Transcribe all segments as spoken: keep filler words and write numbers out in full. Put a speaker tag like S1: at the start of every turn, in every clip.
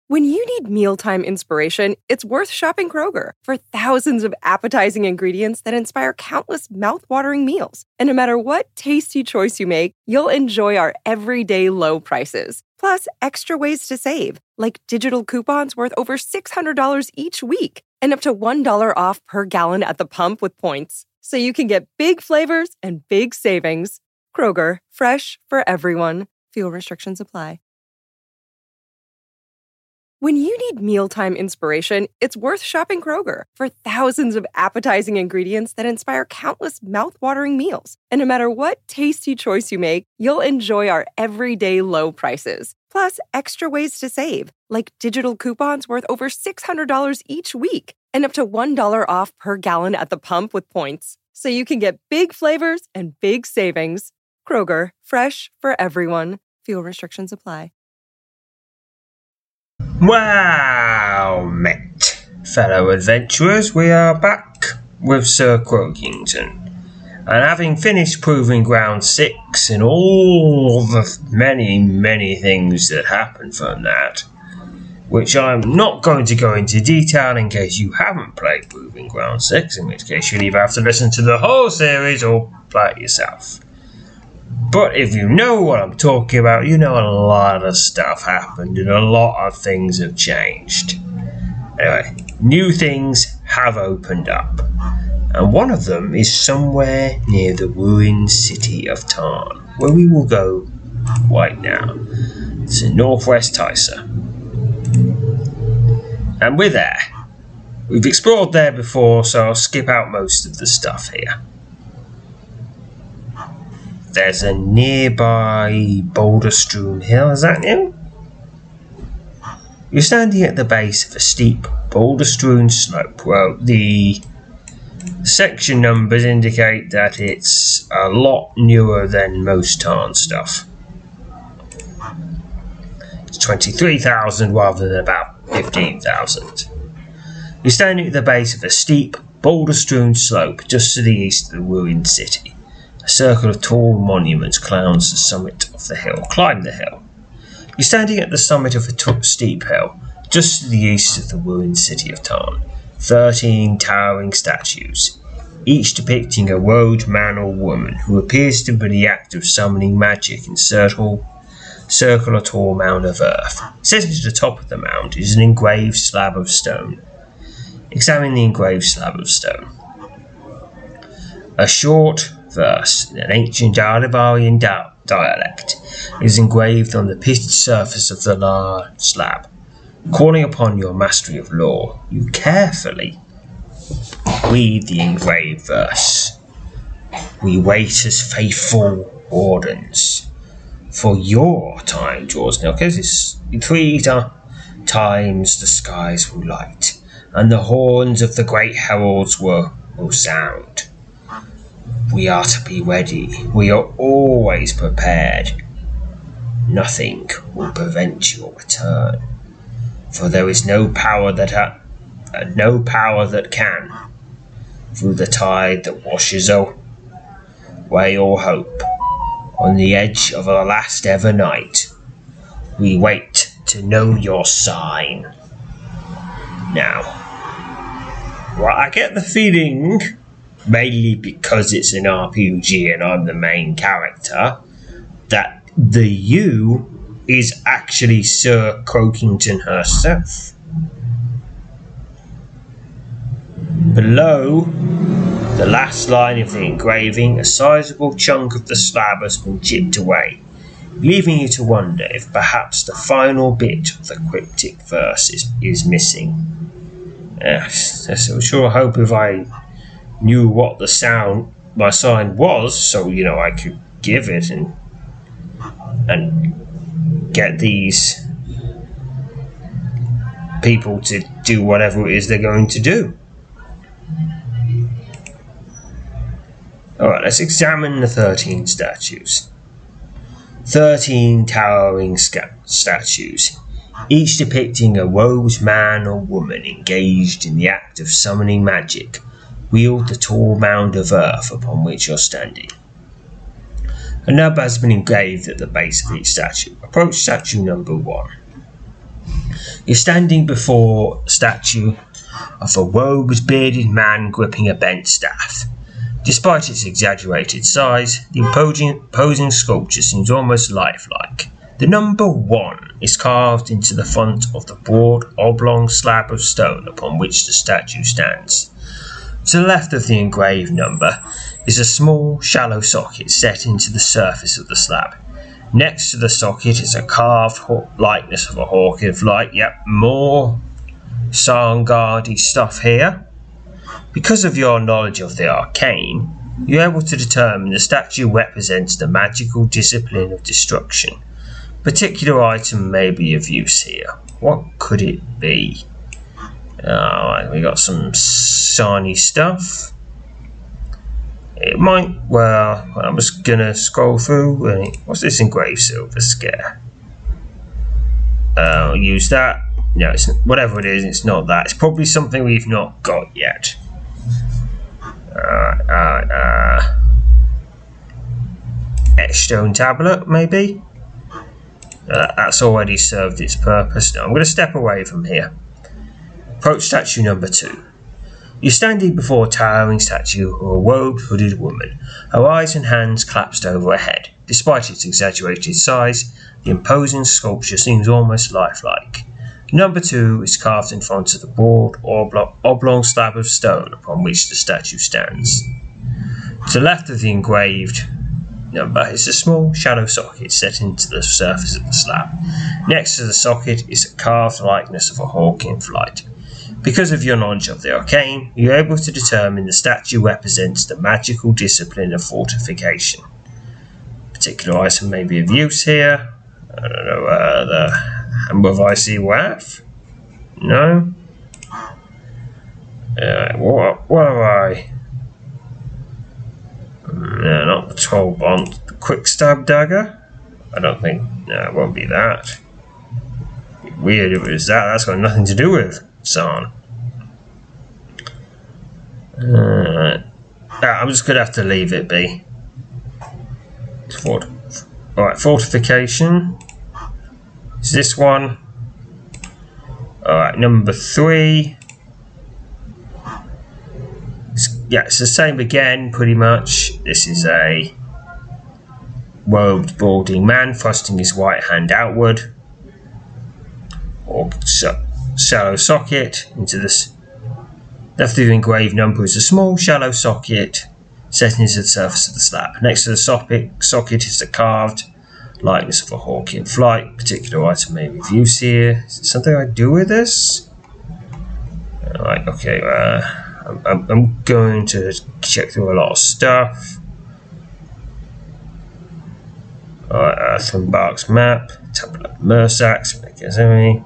S1: When you need mealtime inspiration, it's worth shopping Kroger for thousands of appetizing ingredients that inspire countless mouth-watering meals. And no matter what tasty choice you make, you'll enjoy our everyday low prices. Plus, extra ways to save, like digital coupons worth over six hundred dollars each week and up to one dollar off per gallon at the pump with points. So you can get big flavors and big savings. Kroger, fresh for everyone. Fuel restrictions apply. When you need mealtime inspiration, it's worth shopping Kroger for thousands of appetizing ingredients that inspire countless mouth-watering meals. And no matter what tasty choice you make, you'll enjoy our everyday low prices. Plus, extra ways to save, like digital coupons worth over six hundred dollars each week and up to one dollar off per gallon at the pump with points. So you can get big flavors and big savings. Kroger, fresh for everyone. Fuel restrictions apply.
S2: Wow, mate, fellow adventurers, we are back with Sir Croakington, and having finished Proving Ground six and all the many, many things that happened from that, which I'm not going to go into detail in case you haven't played Proving Ground six, in which case you'll either have to listen to the whole series or play it yourself. But if you know what I'm talking about, you know a lot of stuff happened and a lot of things have changed. Anyway, new things have opened up, and one of them is somewhere near the ruined city of Tarn, where we will go right now. It's in northwest Tysa. And we're there. We've explored there before, so I'll skip out most of the stuff here. There's a nearby boulder-strewn hill, is that new? You're standing at the base of a steep, boulder-strewn slope. Well, the section numbers indicate that it's a lot newer than most Tarn stuff. It's twenty-three thousand rather than about fifteen thousand. You're standing at the base of a steep, boulder-strewn slope just to the east of the ruined city. A circle of tall monuments crowns the summit of the hill. Climb the hill. You're standing at the summit of a t- steep hill, just to the east of the ruined city of Tarn. Thirteen towering statues, each depicting a robed man or woman who appears to be in the act of summoning magic, encircle circle a tall mound of earth. Sitting at the top of the mound is an engraved slab of stone. Examine the engraved slab of stone. A short verse in an ancient Aldebarian di- dialect is engraved on the pitched surface of the large slab. Calling upon your mastery of law, you carefully read the engraved verse. We wait as faithful wardens, for your time draws near. Because it's three ta- times the skies will light, and the horns of the great heralds will, will sound. We are to be ready. We are always prepared. Nothing will prevent your return, for there is no power that ha- uh, no power that can, through the tide that washes away all hope. On the edge of our last ever night, we wait to know your sign. Now, well, I get the feeling, mainly because it's an R P G and I'm the main character, that the you is actually Sir Croakington herself. Below the last line of the engraving, a sizable chunk of the slab has been chipped away, leaving you to wonder if perhaps the final bit of the cryptic verse is, is missing. Yes, I sure hope if I knew what the sound my sign was, so you know I could give it and and get these people to do whatever it is they're going to do. Alright, let's examine the thirteen statues. Thirteen towering sca- statues, each depicting a robed man or woman engaged in the act of summoning magic, wield the tall mound of earth upon which you're standing. A number has been engraved at the base of each statue. Approach statue number one. You're standing before a statue of a robed, bearded man gripping a bent staff. Despite its exaggerated size, the imposing, imposing sculpture seems almost lifelike. The number one is carved into the front of the broad, oblong slab of stone upon which the statue stands. To the left of the engraved number is a small, shallow socket set into the surface of the slab. Next to the socket is a carved likeness of a hawk in flight. Yep, more Sarngadi stuff here. Because of your knowledge of the arcane, you're able to determine the statue represents the magical discipline of destruction. A particular item may be of use here. What could it be? Alright, we got some shiny stuff. It might, well, I'm just gonna scroll through. And what's this engraved silver scare? Uh, I'll use that. No, it's whatever it is. It's not that. It's probably something we've not got yet. Uh, uh, uh, etched stone tablet, maybe. Uh, that's already served its purpose. No, I'm going to step away from here. Approach statue number two. You're standing before a towering statue of a robed, hooded woman. Her eyes and hands clasped over her head. Despite its exaggerated size, the imposing sculpture seems almost lifelike. Number two is carved in front of the broad, oblong, oblong slab of stone upon which the statue stands. To the left of the engraved number is a small, shallow socket set into the surface of the slab. Next to the socket is a carved likeness of a hawk in flight. Because of your knowledge of the arcane, you're able to determine the statue represents the magical discipline of fortification. A particular item may be of use here. I don't know, uh, the Hammer of Icy Wrath? No? Uh, what, what am I? No, not the twelve bond. The quick stab dagger? I don't think, no, it won't be that. Weird if it was that, that's got nothing to do with Sarn. Uh, I'm just going to have to leave it be. Fort- Alright, fortification. Is this one? Alright, number three. It's, yeah, it's the same again, pretty much. This is a robed, balding man thrusting his right hand outward. Or so, shallow socket into this. Left of the engraved number is a small, shallow socket set into the surface of the slab. Next to the socket, socket is the carved likeness of a hawk in flight. Particular item may be of use here. Is it something I do with this? Alright, okay. Uh, I'm, I'm going to check through a lot of stuff. Alright, Earthenbark's map. Tablet of Mursax. Megazemi.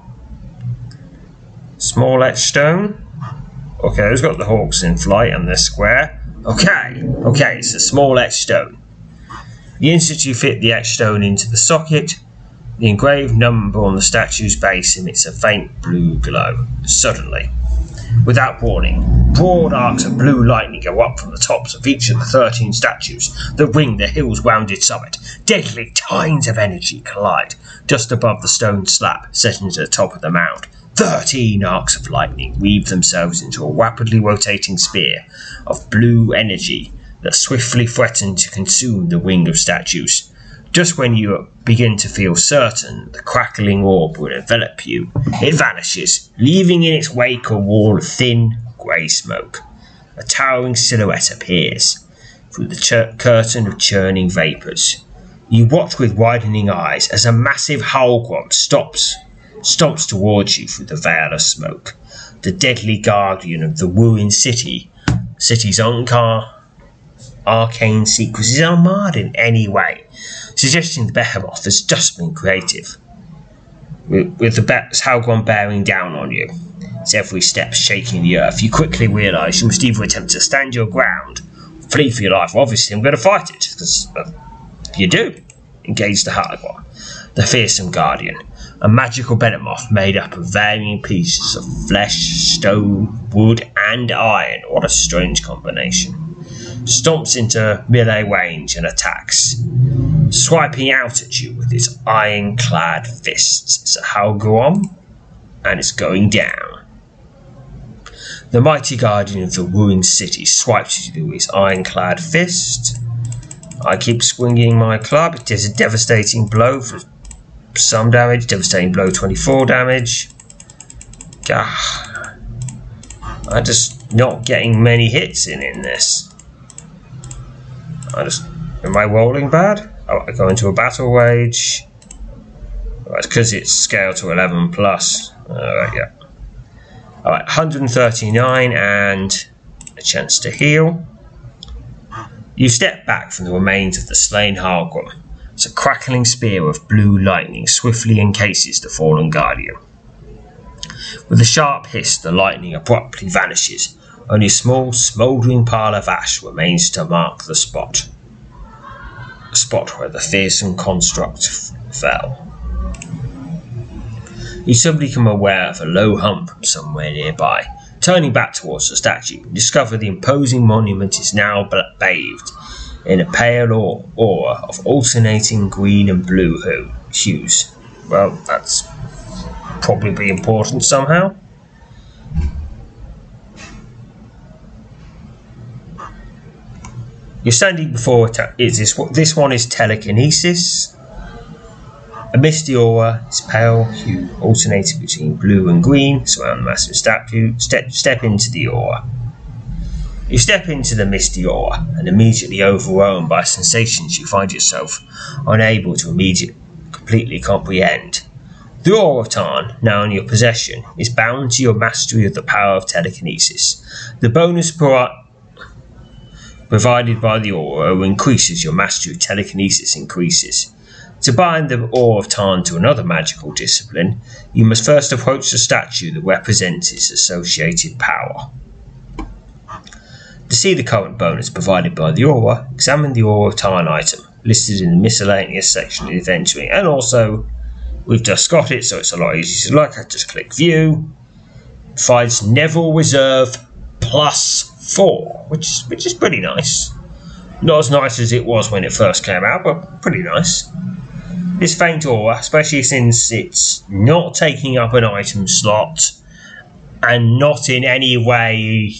S2: Small etched stone. Okay, who's got the hawks in flight and they're square? Okay, okay, it's a small etched stone. The instant you fit the etched stone into the socket, the engraved number on the statue's base emits a faint blue glow. Suddenly, without warning, broad arcs of blue lightning go up from the tops of each of the thirteen statues that ring the hill's rounded summit. Deadly tines of energy collide just above the stone slab set into the top of the mound. Thirteen arcs of lightning weave themselves into a rapidly rotating spear of blue energy that swiftly threaten to consume the ring of statues. Just when you begin to feel certain the crackling orb will envelop you, it vanishes, leaving in its wake a wall of thin, grey smoke. A towering silhouette appears through the ch- curtain of churning vapours. You watch with widening eyes as a massive Halgrim stops stomps towards you through the veil of smoke. The deadly guardian of the ruined city, city's Onkar arcane secrets is unmarred in any way, suggesting the Behemoth has just been creative. With, with the Be- Halgrim bearing down on you, its every step shaking the earth, you quickly realise you must either attempt to stand your ground, or flee for your life. Obviously, I'm going to fight it, because uh, you do. Engage the Halgrim, the fearsome guardian. A magical behemoth made up of varying pieces of flesh, stone, wood, and iron. What a strange combination. Stomps into melee range and attacks, swiping out at you with its iron-clad fists. Is it Halgrim? and it's going down. The mighty guardian of the ruined city swipes you with his ironclad fist. I keep swinging my club. It is a devastating blow for some damage. Devastating blow, twenty-four damage. Gah. I'm just not getting many hits in in this. I just... Am I rolling bad? Oh, I go into a battle wage. Oh, it's because it's scaled to eleven plus. Alright, yeah. Alright, one hundred thirty-nine and a chance to heal. You step back from the remains of the slain Hargrim as a crackling spear of blue lightning swiftly encases the fallen guardian. With a sharp hiss, the lightning abruptly vanishes. Only a small, smouldering pile of ash remains to mark the spot. The spot where the fearsome construct f- fell. You suddenly become aware of a low hump somewhere nearby. Turning back towards the statue, you discover the imposing monument is now bathed in a pale aura of alternating green and blue hu- hues. Well, that's probably important somehow. You're standing before te- is this this one is telekinesis. A misty aura is pale hue alternating between blue and green surround the massive statue. Step step into the aura. You step into the misty aura and immediately overwhelmed by sensations you find yourself unable to immediately completely comprehend. The Aura of Tarn, now in your possession, is bound to your mastery of the power of telekinesis. The bonus pro- provided by the aura increases your mastery of telekinesis increases. To bind the Aura of Tarn to another magical discipline, you must first approach the statue that represents its associated power. To see the current bonus provided by the aura, examine the Aura of Tarn item, listed in the miscellaneous section of the inventory, and also, we've just got it, so it's a lot easier to look. I just click View. It finds Neville Reserve plus four, which, which is pretty nice. Not as nice as it was when it first came out, but pretty nice. This faint aura, especially since it's not taking up an item slot and not in any way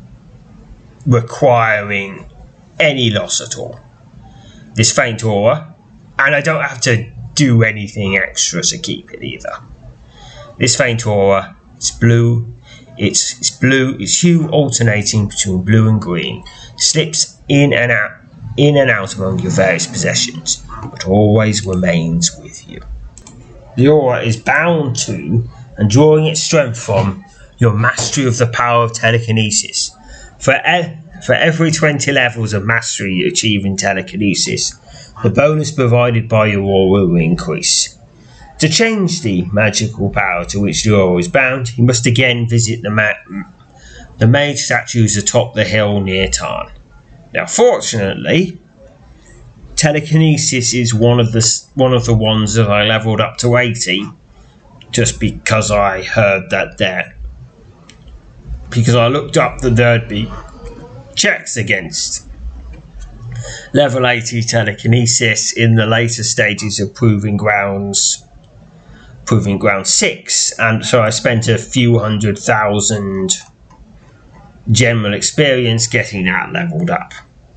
S2: requiring any loss at all. This faint aura, and I don't have to do anything extra to keep it either. This faint aura, it's blue, it's, it's blue, its hue alternating between blue and green, slips in and out in and out among your various possessions, but always remains with you. The aura is bound to and drawing its strength from your mastery of the power of telekinesis. For, e- for every twenty levels of mastery you achieve in telekinesis, the bonus provided by your aura will increase. To change the magical power to which the aura is bound, you must again visit the, ma- the mage statues atop the hill near Tarn. Now, fortunately, telekinesis is one of the one of the ones that I leveled up to eighty, just because I heard that there, because I looked up that there'd be checks against level eighty telekinesis in the later stages of Proving Grounds, Proving Ground six, and so I spent a few hundred thousand general experience getting that leveled up.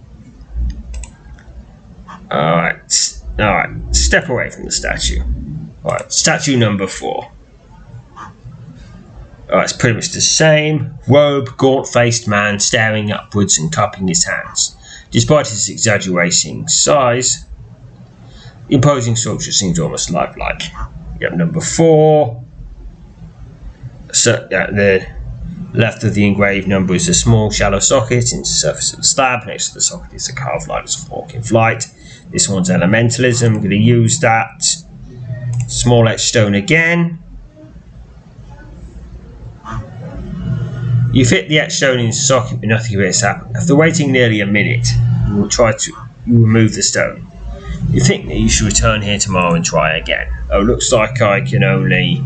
S2: Alright, alright, step away from the statue. Alright, statue number four. Alright, it's pretty much the same. Robe, gaunt-faced man staring upwards and cupping his hands. Despite his exaggerating size, the imposing structure seems almost lifelike. You have number four. So, yeah, the left of the engraved number is a small shallow socket into the surface of the slab. Next to the socket is a carved line of fork in flight. This one's elementalism. I'm going to use that. Small etched stone again. You fit the etched stone into the socket, but nothing appears to happen. After waiting nearly a minute, you will try to you remove the stone. You think that you should return here tomorrow and try again. Oh, looks like I can only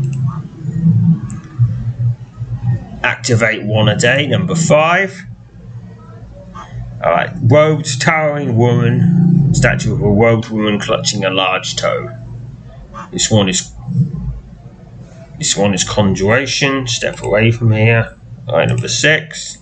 S2: activate one a day, number five. Alright, robed, towering woman, statue of a robed woman clutching a large toe. This one is This one is conjuration. Step away from here. Alright, number six.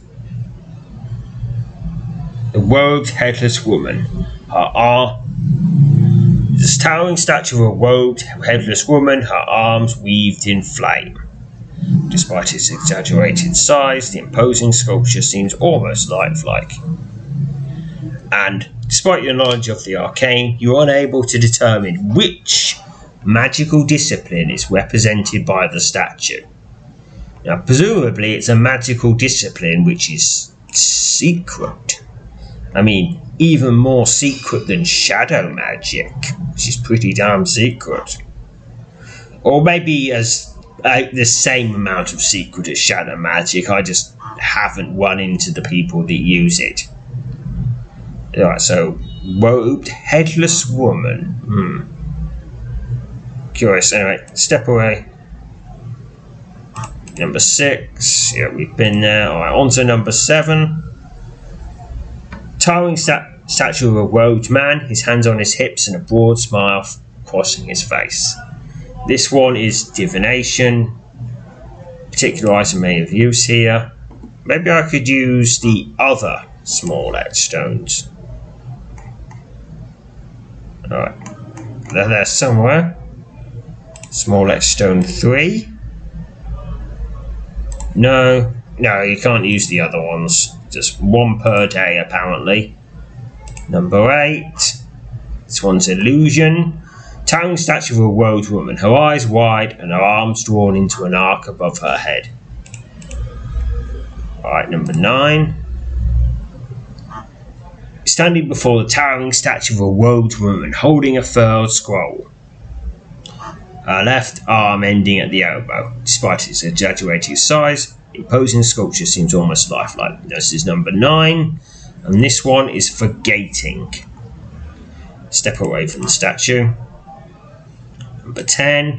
S2: The robed headless woman. Her arm. This towering statue of a robed headless woman, her arms weaved in flame. Despite its exaggerated size, the imposing sculpture seems almost lifelike. And despite your knowledge of the arcane, you are unable to determine which magical discipline is represented by the statue. Now, presumably it's a magical discipline which is secret. I mean, even more secret than shadow magic, which is pretty damn secret. Or maybe as uh, the same amount of secret as shadow magic, I just haven't run into the people that use it. Alright, so, robed, headless woman. Hmm. Curious. Anyway, step away. Number six. Yeah, we've been there. Alright, on to number seven. Towering stat- statue of a robed man, his hands on his hips and a broad smile f- crossing his face. This one is divination. Particular item may have use here. Maybe I could use the other small edge stones. Alright, they're there somewhere. Small edge stone three. No, no, you can't use the other ones. Just one per day, apparently. Number eight. This one's illusion. Towering statue of a robed woman, her eyes wide and her arms drawn into an arc above her head. Alright, number nine. Standing before the towering statue of a robed woman, holding a furled scroll. Her left arm ending at the elbow. Despite its exaggerated size, the imposing sculpture seems almost lifelike. This is number nine, and this one is for gating. Step away from the statue. Number ten.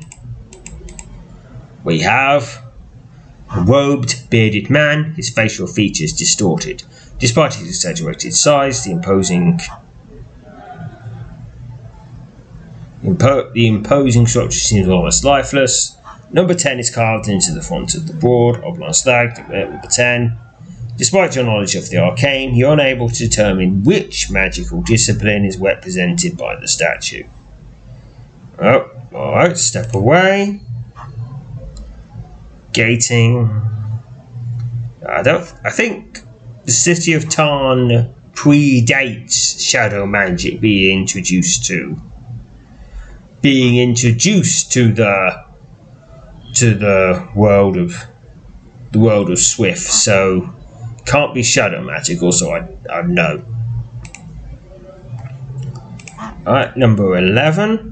S2: We have a robed, bearded man, his facial features distorted. Despite his exaggerated size, the imposing impo- the imposing structure seems almost lifeless. Number ten is carved into the front of the board. Oblong stag. Number ten. Despite your knowledge of the arcane, you're unable to determine which magical discipline is represented by the statue. Oh, alright, step away. Gating. I don't. I think the city of Tarn predates shadow magic being introduced to. Being introduced to the to the world of the world of Swift, so can't be shadow magic. Also, I I know. All right, number eleven.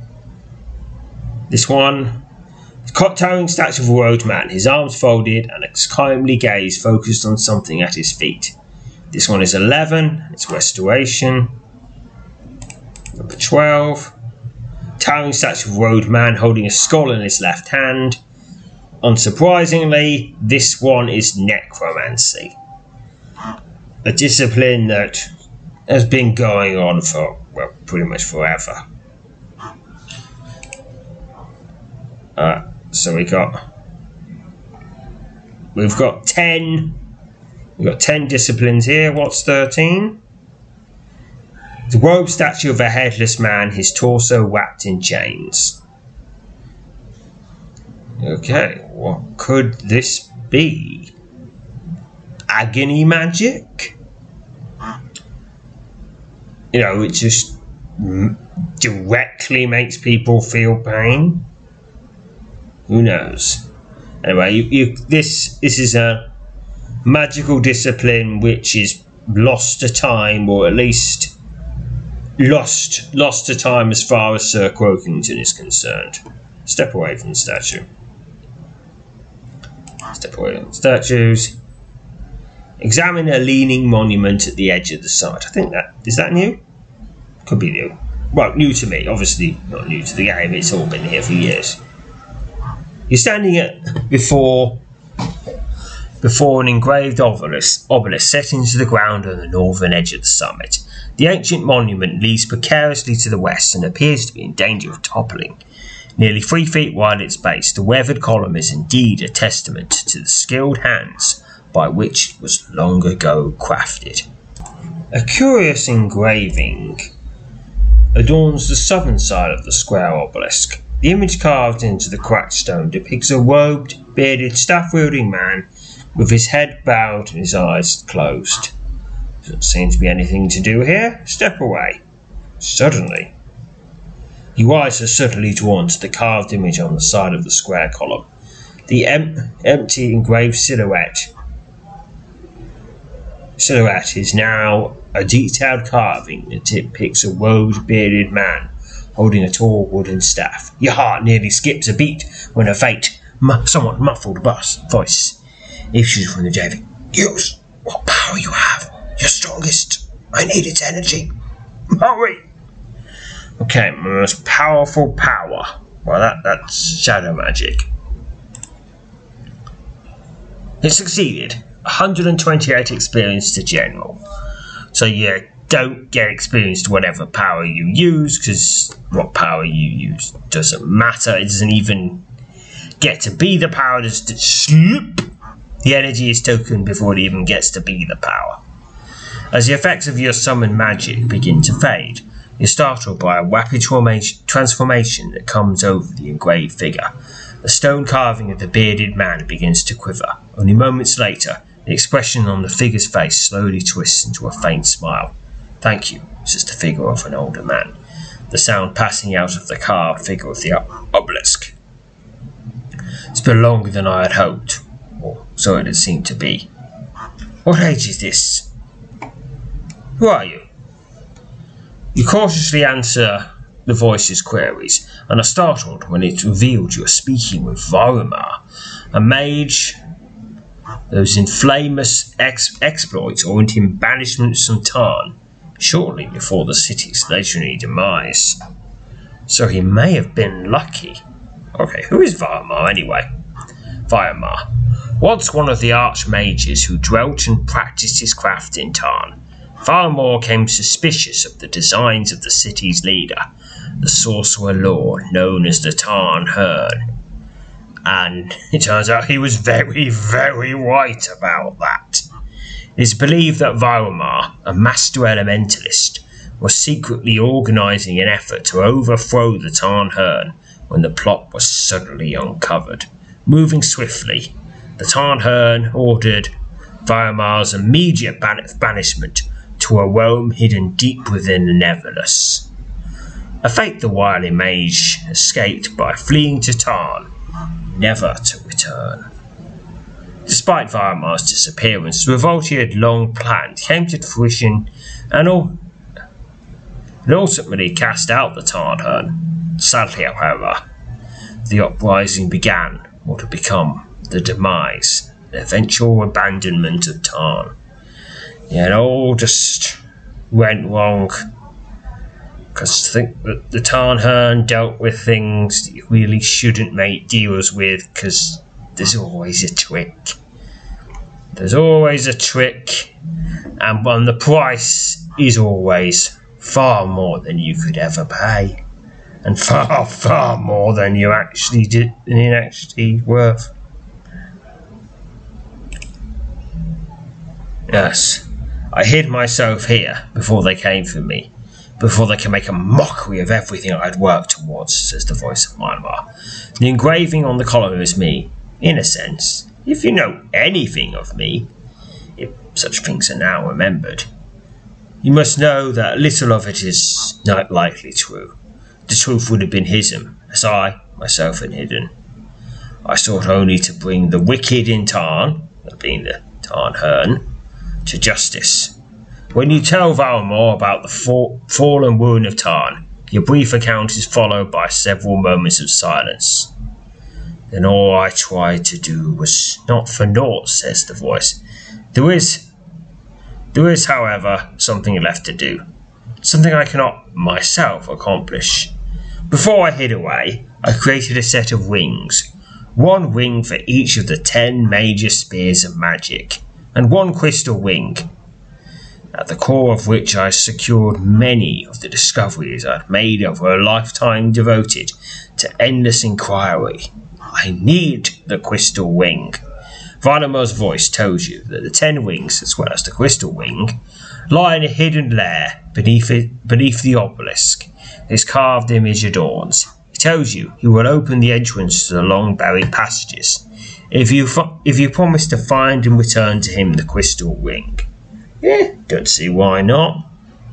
S2: This one. Towering statue of a robed man, his arms folded and a kindly gaze focused on something at his feet. This one is eleven, it's restoration. Number twelve. Towering statue of a robed man holding a skull in his left hand. Unsurprisingly, this one is necromancy. A discipline that has been going on for, well, pretty much forever. Uh, so we got, we've got ten, we've got ten disciplines here. What's thirteen? The robed statue of a headless man, his torso wrapped in chains. Okay, what could this be? Agony magic? You know, it just directly makes people feel pain. Who knows? Anyway, you, you, this this is a magical discipline which is lost to time, or at least lost lost to time as far as Sir Croakington is concerned. Step away from the statue. Step away from the statues. Examine a leaning monument at the edge of the site. I think that is that new? Could be new. Well, new to me. Obviously not new to the game. It's all been here for years. You're standing at before before an engraved obelisk, obelisk set into the ground on the northern edge of the summit. The ancient monument leans precariously to the west and appears to be in danger of toppling. Nearly three feet wide at its base, the weathered column is indeed a testament to the skilled hands by which it was long ago crafted. A curious engraving adorns the southern side of the square obelisk. The image carved into the cracked stone depicts a robed, bearded, staff-wielding man with his head bowed and his eyes closed. Doesn't seem to be anything to do here. Step away. Suddenly, he rises suddenly towards the carved image on the side of the square column. The em- empty engraved silhouette silhouette is now a detailed carving that depicts a robed, bearded man holding a tall wooden staff. Your heart nearly skips a beat when a faint, mu- somewhat muffled bus voice issues from the David. Use what power you have. Your strongest. I need its energy. Hurry! Okay, my most powerful power. Well, that, that's shadow magic. It succeeded. one hundred twenty-eight experience to general. So you don't get experience to whatever power you use, because what power you use doesn't matter. It doesn't even get to be the power. Just slip. The energy is token before it even gets to be the power. As the effects of your summoned magic begin to fade, you're startled by a rapid transformation that comes over the engraved figure. The stone carving of the bearded man begins to quiver. Only moments later, the expression on the figure's face slowly twists into a faint smile. Thank you, says the figure of an older man, the sound passing out of the carved figure of the obelisk. It's been longer than I had hoped, or so it had seemed to be. What age is this? Who are you? You cautiously answer the voice's queries, and are startled when it revealed you are speaking with Varumar, a mage whose infamous ex- exploits earned him banishment from Tarn shortly before the city's legendary demise. So he may have been lucky. Okay, who is Varumar anyway? Varumar, once one of the archmages who dwelt and practiced his craft in Tarn, Varumar came suspicious of the designs of the city's leader, the sorcerer lord known as the Tarn Hearn. And it turns out he was very, very right about that. It is believed that Varumar, a master elementalist, was secretly organising an effort to overthrow the Tarn Hearn when the plot was suddenly uncovered. Moving swiftly, the Tarn Hearn ordered Varumar's immediate ban- banishment to a realm hidden deep within the Neverless. A fate the wily mage escaped by fleeing to Tarn, never to return. Despite Varumar's disappearance, the revolt he had long planned came to fruition and, all, and ultimately cast out the Tarn Hearn. Sadly, however, the uprising began what had become the demise, the eventual abandonment of Tarn. Yeah, it all just went wrong. Because I think that the Tarn Hearn dealt with things that you really shouldn't make deals with, because there's always a trick. There's always a trick, and when the price is always far more than you could ever pay, and far, far more than you actually did, than you actually worth. Yes. I hid myself here before they came for me, before they can make a mockery of everything I'd worked towards, says the voice of Varumar. The engraving on the column is me, in a sense, if you know anything of me, if such things are now remembered. You must know that little of it is not likely true. The truth would have been hidden, as I, myself, had hidden. I sought only to bring the wicked in Tarn, that being the Tarn Hearn, to justice. When you tell Varumar about the fall, fallen wound of Tarn, your brief account is followed by several moments of silence. Then all I tried to do was not for naught, says the voice. There is, there is, however, something left to do. Something I cannot myself accomplish. Before I hid away, I created a set of wings. One wing for each of the ten major spears of magic, and one crystal wing. at the core of which I secured many of the discoveries I'd made over a lifetime devoted to endless inquiry. I need the crystal wing. Vardamar's voice tells you that the ten wings, as well as the crystal wing, lie in a hidden lair beneath it, beneath the obelisk his carved image adorns. He tells you he will open the entrance to the long buried passages if you if you promise to find and return to him the crystal wing. Yeah, don't see why not.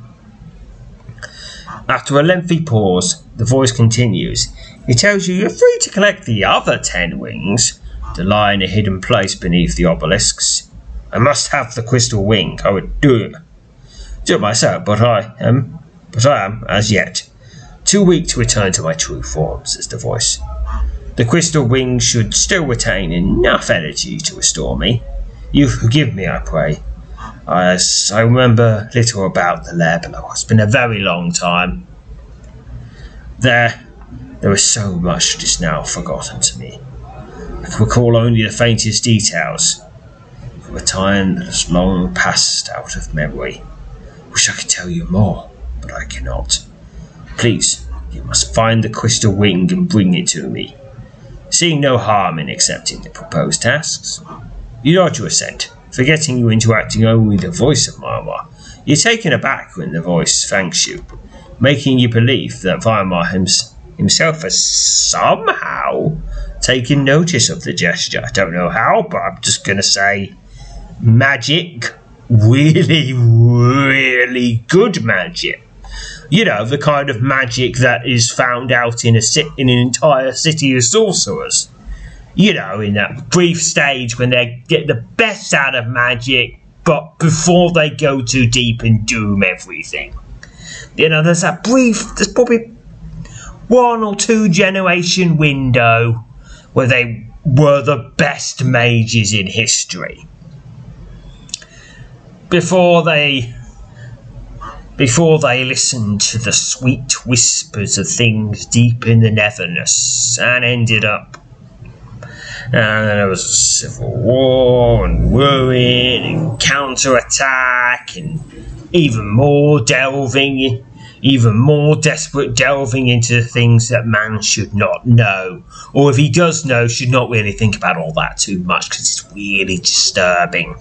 S2: After a lengthy pause, the voice continues. He tells you you're free to collect the other ten wings that lie in a hidden place beneath the obelisks. I must have the crystal wing. I would do it, do it myself, but I am, but I am, as yet, too weak to return to my true form, says the voice. The crystal wing should still retain enough energy to restore me. You forgive me, I pray. As I remember little about the lair below. It's been a very long time. There, there is so much that is now forgotten to me. I can recall only the faintest details from a time that has long passed out of memory. Wish I could tell you more, but I cannot. Please, you must find the crystal wing and bring it to me. Seeing no harm in accepting the proposed tasks, you nod your assent, forgetting you interacting only with the voice of Varmar. You're taken aback when the voice thanks you, making you believe that Varmar hims- himself has somehow taken notice of the gesture. I don't know how, but I'm just going to say magic. Really, really good magic. You know, the kind of magic that is found out in a ci- in an entire city of sorcerers. You know, in that brief stage when they get the best out of magic, but before they go too deep and doom everything. You know, there's that brief, there's probably one or two generation window where they were the best mages in history. Before they... Before they listened to the sweet whispers of things deep in the netherness and ended up. And then there was a civil war and ruin and counter-attack and even more delving, even more desperate delving into things that man should not know. Or if he does know, should not really think about all that too much because it's really disturbing.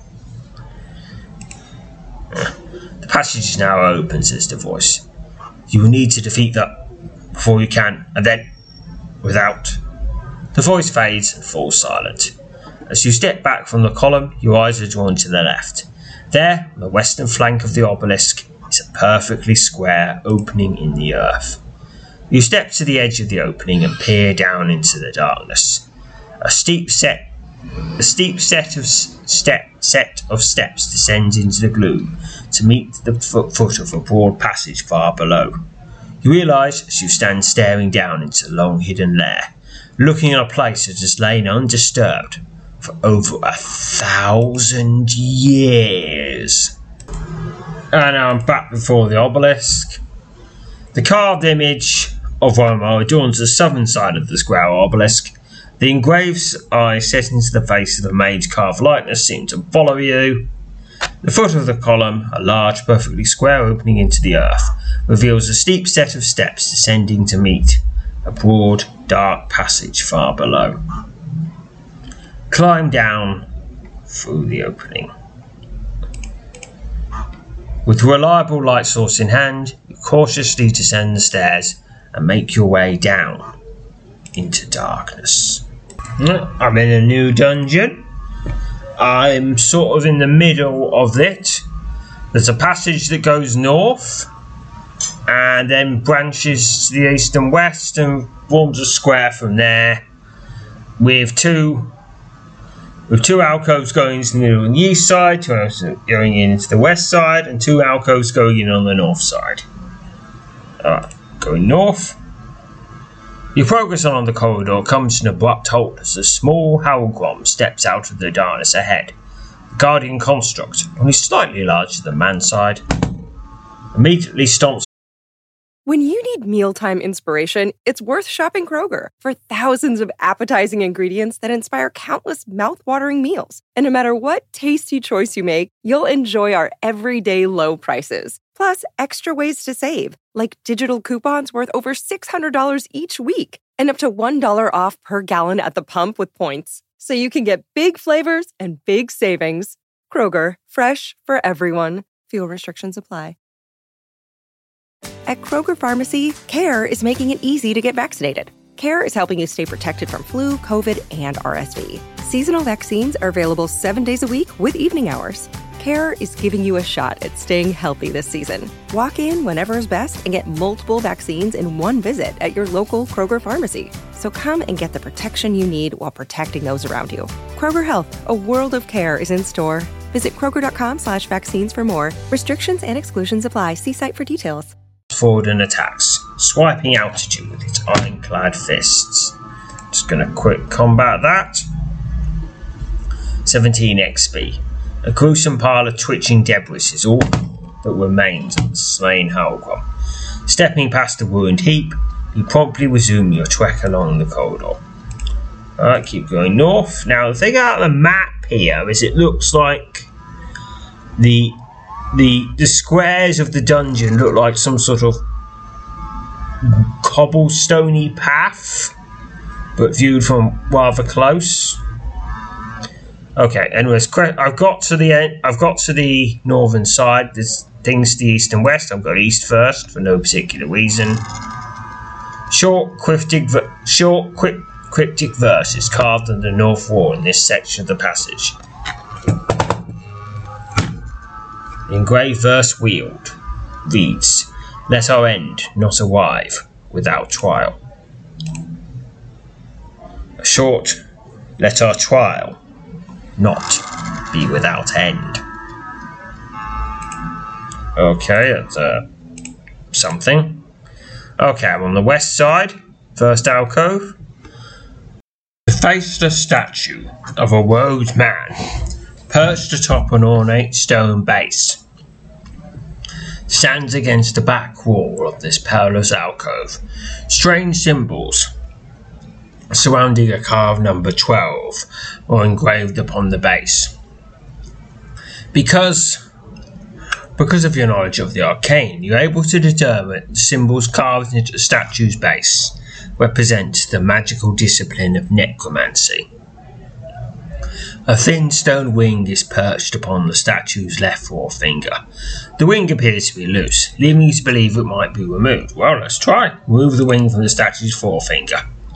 S2: The passage is now open, says the voice. You will need to defeat that before you can, and then, without. The voice fades and falls silent. As you step back from the column, your eyes are drawn to the left. There, on the western flank of the obelisk, is a perfectly square opening in the earth. You step to the edge of the opening and peer down into the darkness. A steep set A steep set of step set of steps descends into the gloom to meet the foot, foot of a broad passage far below. You realise as you stand staring down into the long hidden lair, looking at a place that has lain undisturbed for over a thousand years. And now I'm back before the obelisk. The carved image of Varmar adorns the southern side of the square obelisk. The engraved eye set into the face of the maid's carved likeness seem to follow you. The foot of the column, a large, perfectly square opening into the earth, reveals a steep set of steps descending to meet a broad, dark passage far below. Climb down through the opening. With a reliable light source in hand, you cautiously descend the stairs and make your way down into darkness. I'm in a new dungeon. I'm sort of in the middle of it. There's a passage that goes north and then branches to the east and west and forms a square from there with two with two alcoves going into the middle on the east side, two alcoves going into the west side, and two alcoves going in on the north side. Alright, going north. Your progress along the corridor comes to an abrupt halt as a small Howlgrom steps out of the darkness ahead. The guardian construct, only slightly larger than Manside, immediately stomps.
S1: When you need need mealtime inspiration, it's worth shopping Kroger for thousands of appetizing ingredients that inspire countless mouth-watering meals. And no matter what tasty choice you make, you'll enjoy our everyday low prices. Plus, extra ways to save, like digital coupons worth over six hundred dollars each week and up to one dollar off per gallon at the pump with points. So you can get big flavors and big savings. Kroger, fresh for everyone. Fuel restrictions apply. At Kroger Pharmacy, CARE is making it easy to get vaccinated. CARE is helping you stay protected from flu, COVID, and R S V. Seasonal vaccines are available seven days a week with evening hours. CARE is giving you a shot at staying healthy this season. Walk in whenever is best and get multiple vaccines in one visit at your local Kroger Pharmacy. So come and get the protection you need while protecting those around you. Kroger Health, a world of care, is in store. Visit Kroger.com slash vaccines for more. Restrictions and exclusions apply. See site for details.
S2: Forward and attacks, swiping out at you with its ironclad fists. Just going to quick combat that. seventeen X P. A gruesome pile of twitching debris is all that remains of the slain Halgrim. Stepping past the ruined heap, you promptly resume your trek along the corridor. Alright, keep going north. Now, the thing about the map here is it looks like the The, the squares of the dungeon look like some sort of cobblestone-y path, but viewed from rather close. Okay, anyways, I've got to the end. I've got to the northern side. There's things to the east and west. I've got east first for no particular reason. Short cryptic, short quick cryptic verses carved on the north wall in this section of the passage. The engraved verse wheeled reads, "Let our end not arrive without trial." A short, "Let our trial not be without end." Okay, that's uh, something. Okay, I'm on the west side, first alcove. The faceless statue of a robed man perched atop an ornate stone base stands against the back wall of this perilous alcove. Strange symbols surrounding a carved number twelve are engraved upon the base. Because, because of your knowledge of the arcane, you're able to determine the symbols carved into the statue's base represent the magical discipline of necromancy. A thin stone wing is perched upon the statue's left forefinger. The wing appears to be loose, leaving you to believe it might be removed. Well, let's try. Remove the wing from the statue's forefinger.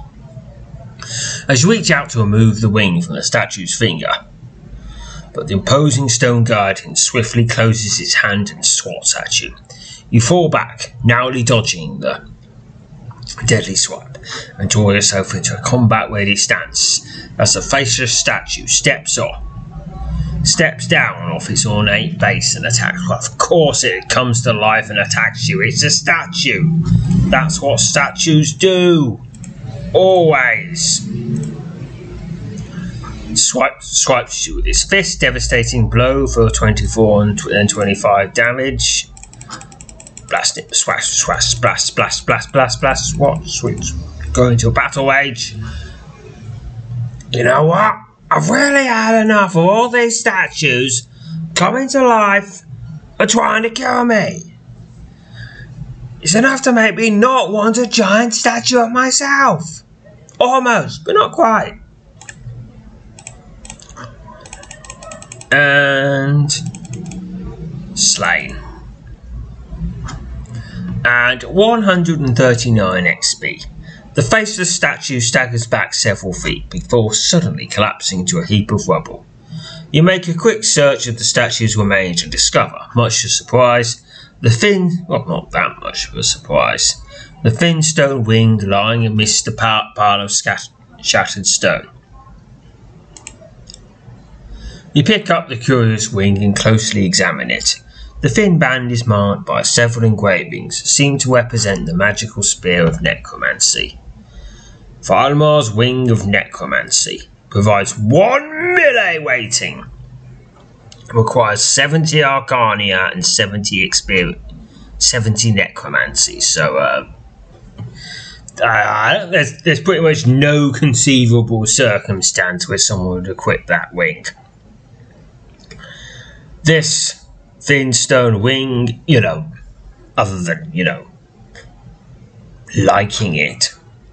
S2: As you reach out to remove the wing from the statue's finger, but the imposing stone guardian swiftly closes his hand and swats at you. You fall back, narrowly dodging the deadly swipe, and draw yourself into a combat-ready stance as the faceless statue steps off, steps down off its ornate base and attacks. Well, of course it comes to life and attacks you. It's a statue. That's what statues do. Always. Swipe, swipes you with his fist, devastating blow for twenty-four and twenty-five damage. Blast it, swash, swash, splash, splash, splash, splash, splash, swat, switch, go into a battle rage. You know what? I've really had enough of all these statues coming to life and trying to kill me. It's enough to make me not want a giant statue of myself. Almost, but not quite. And slain. And one hundred thirty-nine X P. The faceless statue staggers back several feet before suddenly collapsing into a heap of rubble. You make a quick search of the statue's remains and discover, much to surprise, the thin, well, not that much of a surprise, the thin stone wing lying amidst the pile of scat- shattered stone. You pick up the curious wing and closely examine it. The thin band is marked by several engravings that seem to represent the magical spear of necromancy. Falmar's Wing of Necromancy provides one melee rating, requires seventy Arcania and seventy experience, seventy necromancy. So, uh, Uh, there's, there's pretty much no conceivable circumstance where someone would equip that wing. This thin stone wing, you know, other than, you know, liking it,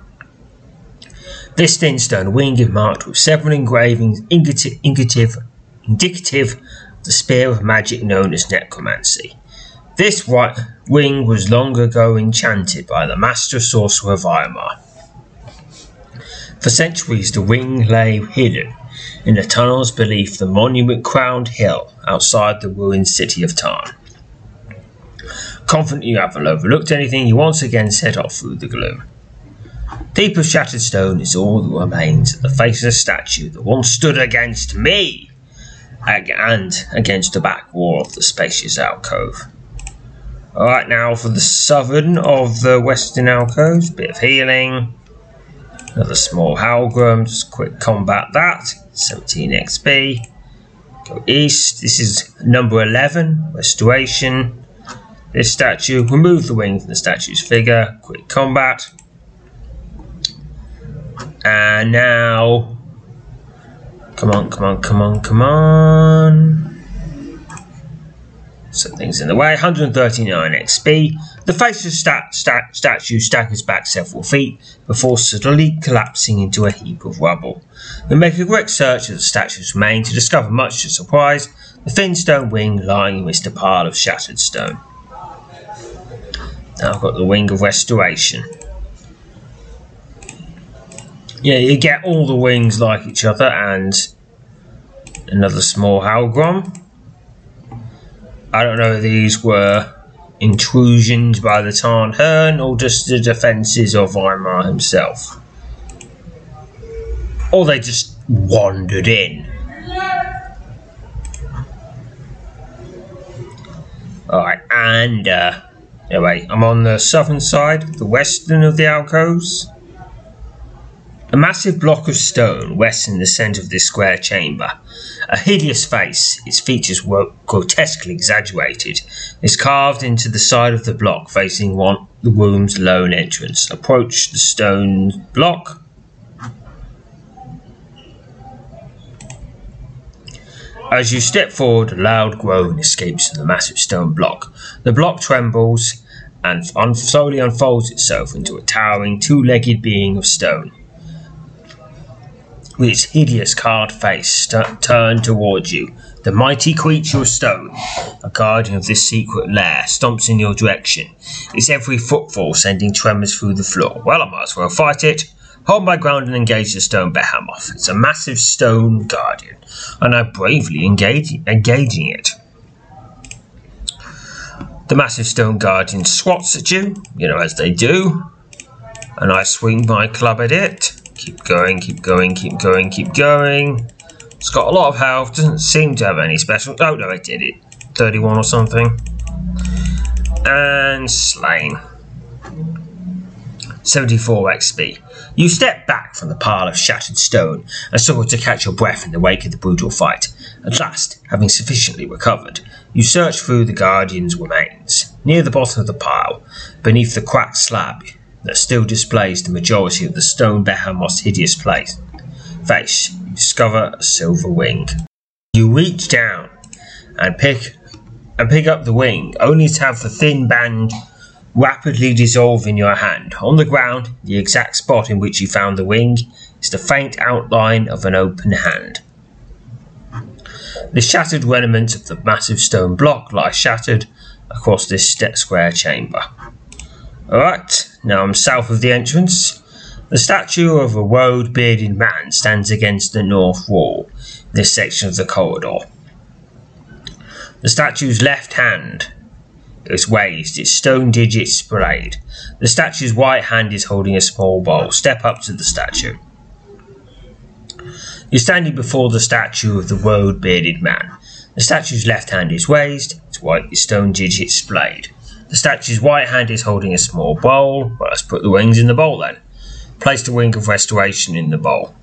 S2: this thin stone wing is marked with several engravings indicative, indicative, indicative of the spear of magic known as necromancy. This white wing was long ago enchanted by the master sorcerer Weimar. For centuries the wing lay hidden in the tunnels beneath the monument-crowned hill outside the ruined city of Tarn. Confident you haven't overlooked anything, you once again set off through the gloom. Deep of shattered stone is all that remains at the face of the statue that once stood against me and against the back wall of the spacious alcove. Alright, now for the southern of the western alcoves, bit of healing, another small Halgrim, just quick combat that, seventeen X P. Go east, this is number eleven, restoration. This statue, remove the wing from the statue's figure, quick combat. And now, come on, come on, come on, come on. Something's in the way. one hundred thirty-nine X P. The face of the stat, stat, statue staggers back several feet before suddenly collapsing into a heap of rubble. We make a quick search of the statue's remains to discover, much to surprise, the thin stone wing lying amidst a pile of shattered stone. Now I've got the wing of restoration. Yeah, you get all the wings like each other, and another small Halgrim. I don't know if these were intrusions by the Tarn Hern or just the defences of Weimar himself. Or they just wandered in. Alright, and uh, anyway, I'm on the southern side, the western of the alcoves. A massive block of stone rests in the centre of this square chamber. A hideous face, its features were grotesquely exaggerated, is carved into the side of the block facing one the room's lone entrance. Approach the stone block. As you step forward, a loud groan escapes from the massive stone block. The block trembles and un- slowly unfolds itself into a towering, two-legged being of stone. With its hideous carved face st- turned towards you, the mighty creature of stone, a guardian of this secret lair, stomps in your direction, its every footfall sending tremors through the floor. Well, I might as well fight it. Hold my ground and engage the stone behemoth. It's a massive stone guardian, and I'm bravely engage- engaging it. The massive stone guardian swats at you, you know, as they do, and I swing my club at it. Keep going, keep going, keep going, keep going. It's got a lot of health, doesn't seem to have any special... Oh, no, it did it. thirty-one or something. And slain. seventy-four X P. You step back from the pile of shattered stone and struggle to catch your breath in the wake of the brutal fight. At last, having sufficiently recovered, you search through the Guardian's remains. Near the bottom of the pile, beneath the cracked slab that still displays the majority of the stone behemoth's hideous place, face, you discover a silver wing. You reach down and pick and pick up the wing, only to have the thin band rapidly dissolve in your hand. On the ground, the exact spot in which you found the wing, is the faint outline of an open hand. The shattered remnants of the massive stone block lie shattered across this square chamber. Alright, now I'm south of the entrance. The statue of a woad bearded man stands against the north wall in this section of the corridor. The statue's left hand is raised, its stone digits splayed. The statue's right hand is holding a small bowl. Step up to the statue. You're standing before the statue of the woad bearded man. The statue's left hand is raised, its right stone digits splayed. The statue's right hand is holding a small bowl. Well, let's put the wings in the bowl then. Place the wing of restoration in the bowl.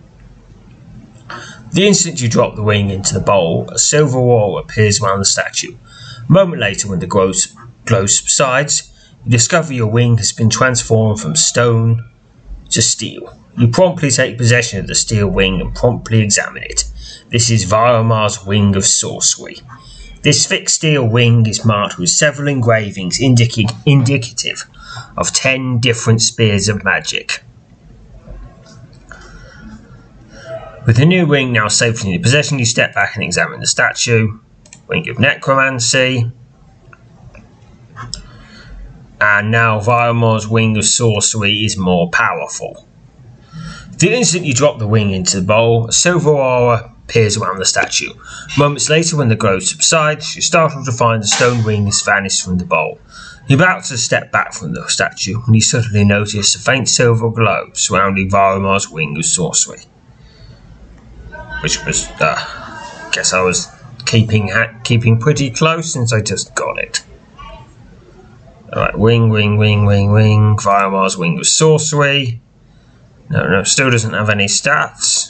S2: The instant you drop the wing into the bowl, a silver aura appears around the statue. A moment later, when the glow subsides, You discover your wing has been transformed from stone to steel. You promptly take possession of the steel wing and promptly examine it. This is Viomar's Wing of Sorcery. This fixed steel wing is marked with several engravings indic- indicative of ten different spears of magic. With the new wing now safely in your possession, you step back and examine the statue. Wing of Necromancy. And now Viomar's Wing of Sorcery is more powerful. The instant you drop the wing into the bowl, a silver aura appears around the statue. Moments later, when the glow subsides, you're startled to find the stone wing has vanished from the bowl. You're about to step back from the statue when you suddenly notice a faint silver glow surrounding Viomar's Wing of Sorcery. Which was, uh, I guess I was keeping ha- keeping pretty close since I just got it. Alright, wing, wing, wing, wing, wing, Viomar's Wing of Sorcery. No, no, still doesn't have any stats.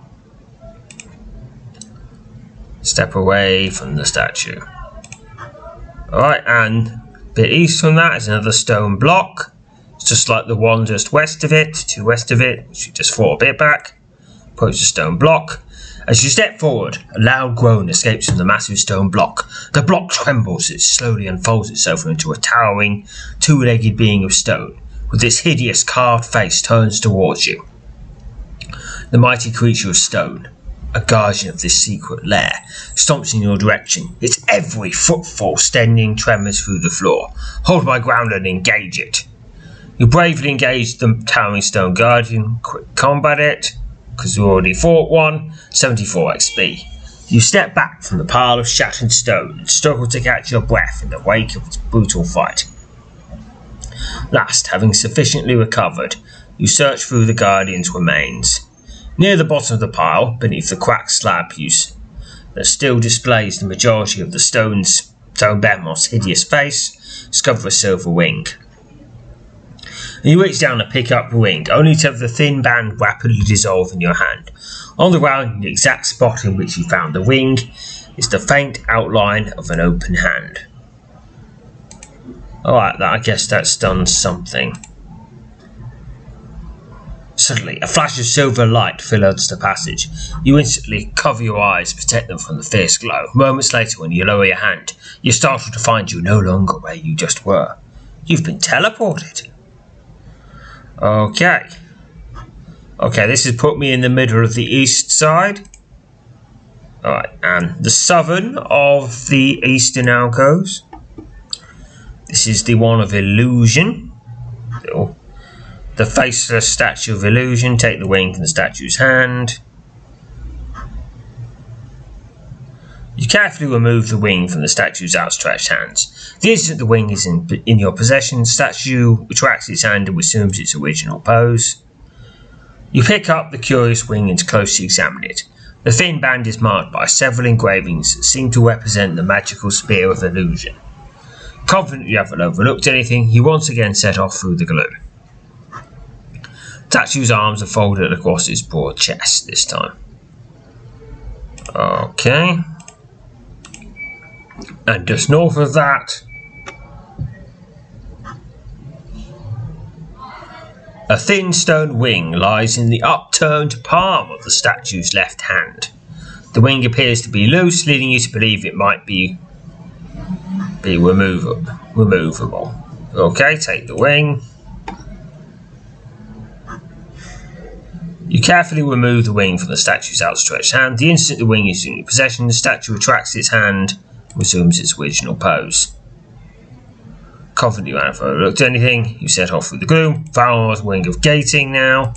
S2: Step away from the statue. Alright, and a bit east from that is another stone block. It's just like the one just west of it, to west of it, which you just fought a bit back. Approach the stone block. As you step forward, a loud groan escapes from the massive stone block. The block trembles as it slowly unfolds itself into a towering, two-legged being of stone, with its hideous carved face turns towards you. The mighty creature of stone, a guardian of this secret lair, stomps in your direction, its every footfall sending tremors through the floor. Hold my ground and engage it. You bravely engage the towering stone guardian, quick combat it, because you already fought one, seventy-four X P. You step back from the pile of shattered stone and struggle to catch your breath in the wake of its brutal fight. Last, having sufficiently recovered, you search through the guardian's remains. Near the bottom of the pile, beneath the cracked slab use, that still displays the majority of the stone's stone behemoth's hideous face, discover a silver wing. You reach down to pick up the wing, only to have the thin band rapidly dissolve in your hand. On the ground, in the exact spot in which you found the wing, is the faint outline of an open hand. Alright, I guess that's done something. Suddenly, a flash of silver light floods the passage. You instantly cover your eyes to protect them from the fierce glow. Moments later, when you lower your hand, you're startled to find you're no longer where you just were. You've been teleported. Okay. Okay, this has put me in the middle of the east side. Alright, and the southern of the eastern alcoves. This is the one of illusion. The faceless statue of illusion. Take the wing from the statue's hand. You carefully remove the wing from the statue's outstretched hands. The instant the wing is in, in your possession, the statue retracts its hand and resumes its original pose. You pick up the curious wing and closely examine it. The thin band is marked by several engravings that seem to represent the magical spear of illusion. Confident you haven't overlooked anything, you once again set off through the gloom. The statue's arms are folded across its broad chest this time. Okay. And just north of that, a thin stone wing lies in the upturned palm of the statue's left hand. The wing appears to be loose, leading you to believe it might be be removable. removable. Okay, take the wing. You carefully remove the wing from the statue's outstretched hand. The instant the wing is in your possession, the statue retracts its hand and resumes its original pose. Confident you haven't overlooked anything, you set off with the gloom. Viomar's Wing of Gating now.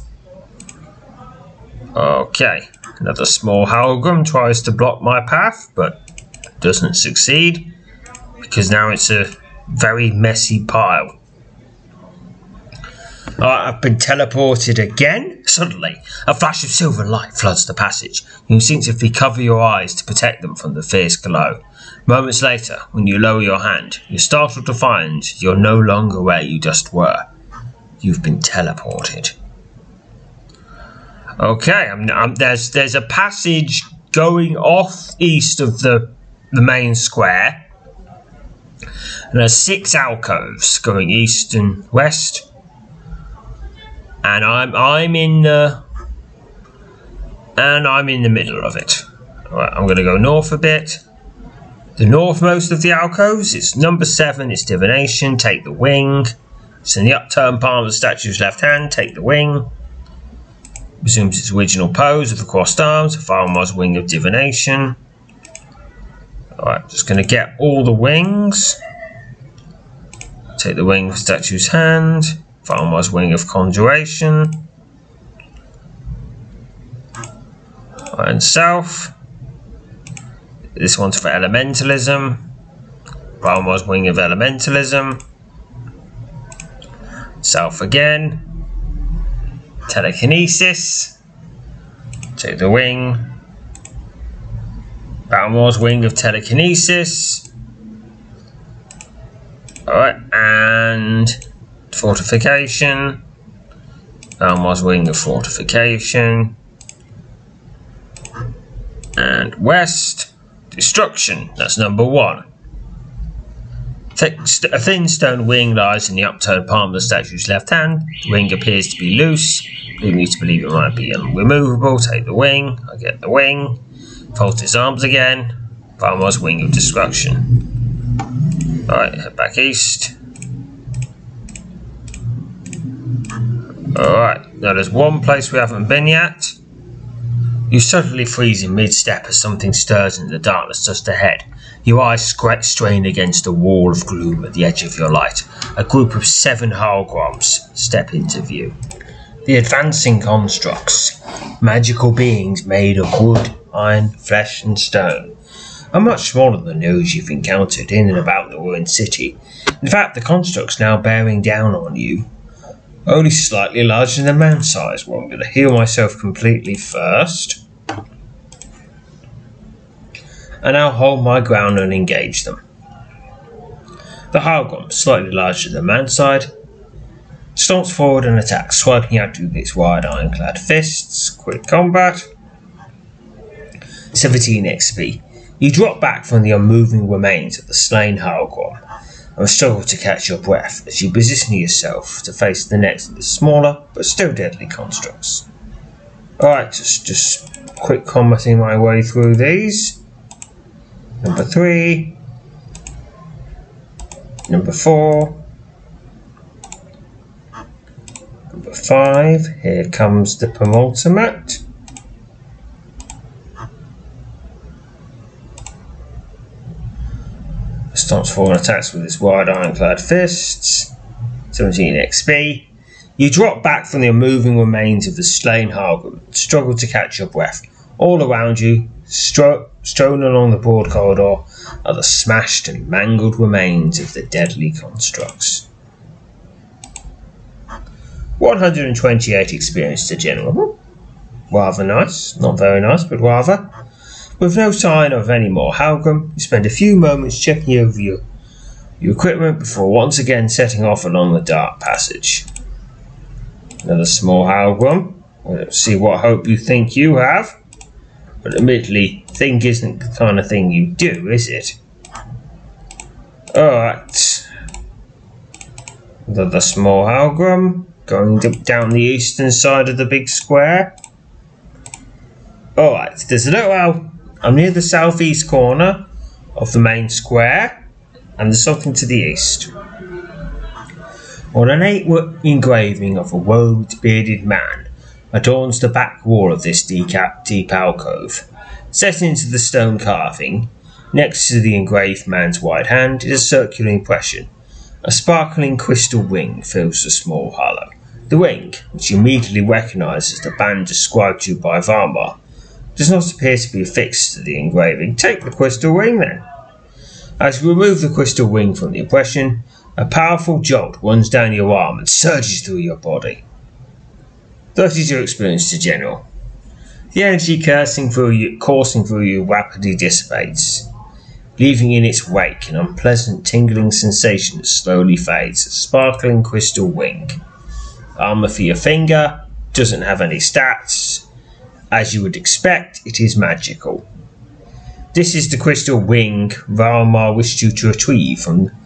S2: Okay, another small hologram tries to block my path, but doesn't succeed, because now it's a very messy pile. Right, I've been teleported again. Suddenly, a flash of silver light floods the passage. You instinctively cover your eyes to protect them from the fierce glow. Moments later, when you lower your hand, you're startled to find you're no longer where you just were. You've been teleported. Okay, I'm, I'm, there's there's a passage going off east of the the main square, and there's six alcoves going east and west. And I'm I'm in the and I'm in the middle of it. Alright, I'm going to go north a bit. The northmost of the alcoves, it's number seven, it's divination, take the wing. It's in the upturned palm of the statue's left hand, take the wing. Resumes its original pose with the crossed arms, Valmar's wing of divination. Alright, just going to get all the wings. Take the wing of the statue's hand, Valmar's wing of conjuration. Alright, and south. This one's for elementalism. Valmar's wing of elementalism. South again. Telekinesis. Take the wing. Valmar's wing of telekinesis. Alright, and fortification. Valmar's wing of fortification. And west. Destruction, that's number one. A thin stone wing lies in the upturned palm of the statue's left hand. The wing appears to be loose, leading me to believe it might be unremovable. Take the wing, I get the wing. Fold his arms again. Valmar's wing of destruction. Alright, head back east. Alright, now there's one place we haven't been yet. You suddenly freeze in mid-step as something stirs in the darkness just ahead. Your eyes strain against a wall of gloom at the edge of your light. A group of seven Hargrams step into view. The advancing constructs, magical beings made of wood, iron, flesh and stone, are much smaller than those you've encountered in and about the ruined city. In fact, the constructs now bearing down on you only slightly larger than man-size. Well, I'm going to heal myself completely first. And I'll hold my ground and engage them. The Hargram, slightly larger than man-size, stomps forward and attacks, swiping out with its wide ironclad fists. Quick combat. seventeen X P. You drop back from the unmoving remains of the slain Hargram and struggle to catch your breath as you position yourself to face the next of the smaller but still deadly constructs. Alright, just, just quick combating my way through these. Number three. Number four. Number five. Here comes the penultimate. Stomps forward and attacks with its wide ironclad fists. seventeen X P. You drop back from the unmoving remains of the slain Hargram and struggle to catch your breath. All around you, stro- strewn along the broad corridor, are the smashed and mangled remains of the deadly constructs. one hundred twenty-eight experience to general. Rather nice. Not very nice, but rather. With no sign of any more Hargram, you spend a few moments checking over your, your equipment before once again setting off along the dark passage. Another small Hargram. Let's see what hope you think you have. But admittedly, think isn't the kind of thing you do, is it? Alright. Another small Hargram. Going down the eastern side of the big square. Alright, there's a little Al- I'm near the southeast corner of the main square, and there's something to the east. An ornate engraving of a robed, bearded man adorns the back wall of this deep, deep alcove. Set into the stone carving, next to the engraved man's wide hand, is a circular impression. A sparkling crystal ring fills the small hollow. The ring, which you immediately recognise as the band described to you by Valmar, does not appear to be affixed to the engraving. Take the crystal ring then. As you remove the crystal ring from the impression, a powerful jolt runs down your arm and surges through your body. thirty-two experience to general. The energy coursing through you, coursing through you rapidly dissipates, leaving in its wake an unpleasant tingling sensation that slowly fades. A sparkling crystal ring. Armour for your finger, doesn't have any stats. As you would expect, it is magical. This is the crystal ring Valmar wished you to retrieve from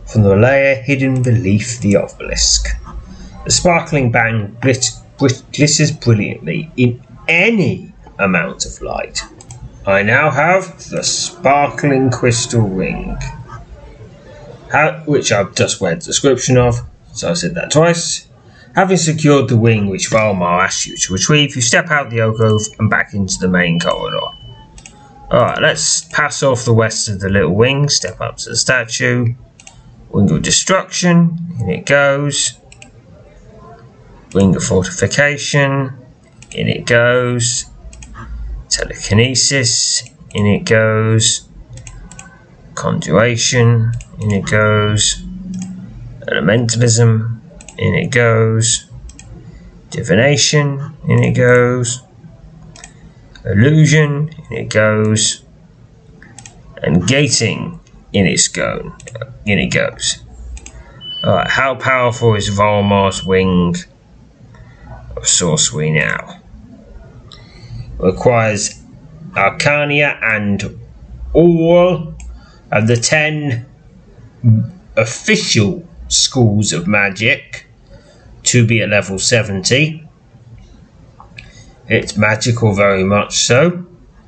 S2: from the layer hidden beneath the obelisk. The sparkling band glit- glit- glitters brilliantly in any amount of light. I now have the sparkling crystal ring, How, which I've just read the description of, so I said that twice. Having secured the wing which Valmar asked you to retrieve, you step out the alcove and back into the main corridor. Alright, let's pass off the rest of the little wing, step up to the statue. Wing of Destruction, in it goes. Wing of Fortification, in it goes. Telekinesis, in it goes. Conjuration, in it goes. Elementalism, in it goes. Divination, in it goes. Illusion, in it goes. And gating, in its go, in it goes. Alright, how powerful is Valmar's wing of sorcery now? Requires Arcania and all of the ten official schools of magic to be at level seventy. It's magical, very much so.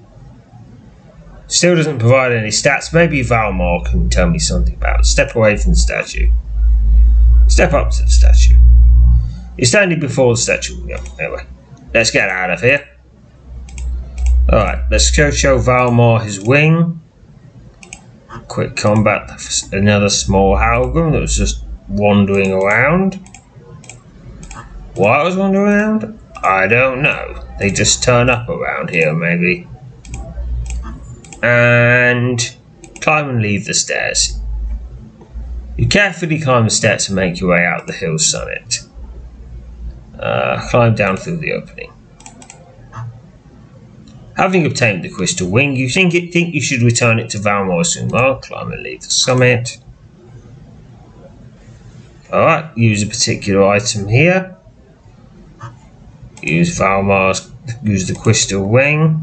S2: Still doesn't provide any stats. Maybe Valmar can tell me something about it. Step away from the statue. Step up to the statue. You're standing before the statue. Yeah, anyway, let's get out of here. Alright, let's go show Valmar his wing. Quick combat. Another small Halgrim that was just wandering around. Why was wandering around? I don't know. They just turn up around here, maybe. And climb and leave the stairs. You carefully climb the steps and make your way out the hill summit. Uh, climb down through the opening. Having obtained the crystal wing, you think it, think you should return it to Valmar soon. Well, climb and leave the summit. Alright, use a particular item here. Use Valmar's, use the crystal wing.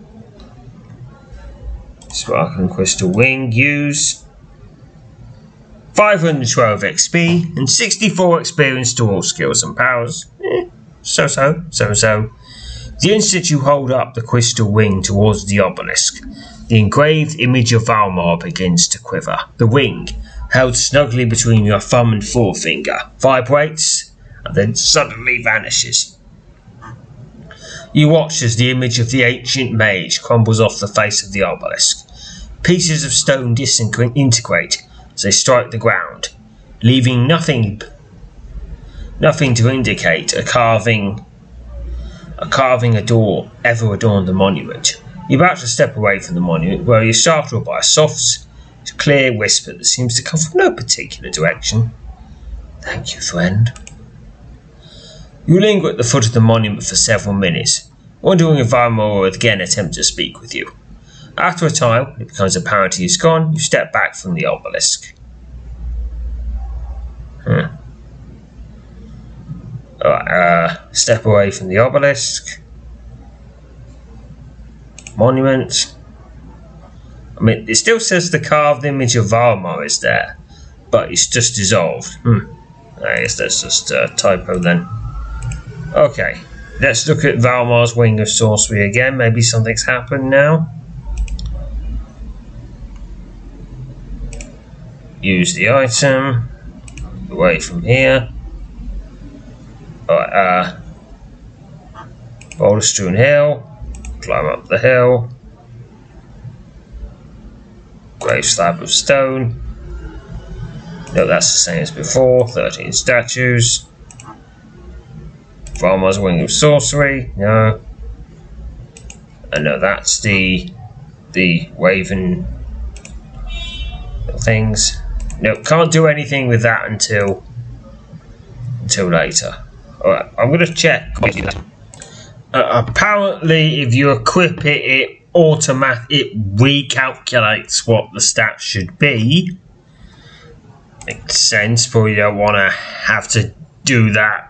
S2: Sparkling crystal wing, use five hundred twelve X P and sixty-four experience to all skills and powers. Eh, so so, so so. The instant you hold up the crystal wing towards the obelisk, the engraved image of Valmar begins to quiver. The wing, held snugly between your thumb and forefinger, vibrates and then suddenly vanishes. You watch as the image of the ancient mage crumbles off the face of the obelisk. Pieces of stone disintegrate as they strike the ground, leaving nothing, nothing to indicate a carving, a carving adore ever adorned the monument. You're about to step away from the monument, where you're startled by a soft, clear whisper that seems to come from no particular direction. Thank you, friend. You linger at the foot of the monument for several minutes, wondering if Valmar will again attempt to speak with you. After a time, when it becomes apparent he is gone, you step back from the obelisk. Hmm. Alright, uh, step away from the obelisk. Monument. I mean, it still says the carved image of Valmar is there, but it's just dissolved. Hmm. I guess that's just a typo then. Okay, let's look at Valmar's Wing of Sorcery again. Maybe something's happened now. Use the item. Away from here. Alright, uh. Boulder Strewn Hill. Climb up the hill. Grave slab of stone. No, that's the same as before. thirteen statues. Valmar's Wing of Sorcery. No. And no, that's the the Raven things. No, can't do anything with that until until later. Alright, I'm gonna check. Uh, apparently, if you equip it, it automatic it recalculates what the stats should be. Makes sense, but you don't want to have to do that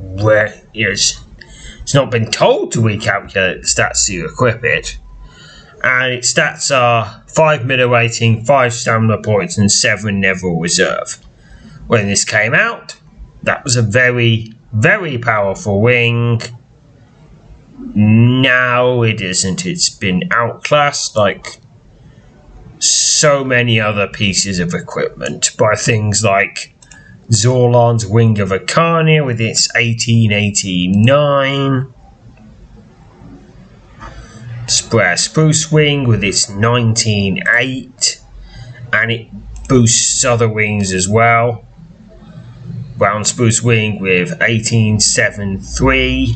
S2: where it's, it's not been told to recalculate the stats so you equip it. and its stats are five middle rating, five stamina points, and seven Neville reserve. When this came out, that was a very, very powerful wing. Now it isn't. It's been outclassed like so many other pieces of equipment by things like Zorlon's Wing of Acania with its eighteen eighty-nine, Spare Spruce Wing with its nineteen eight, and it boosts other wings as well. Brown Spruce Wing with eighteen seventy-three,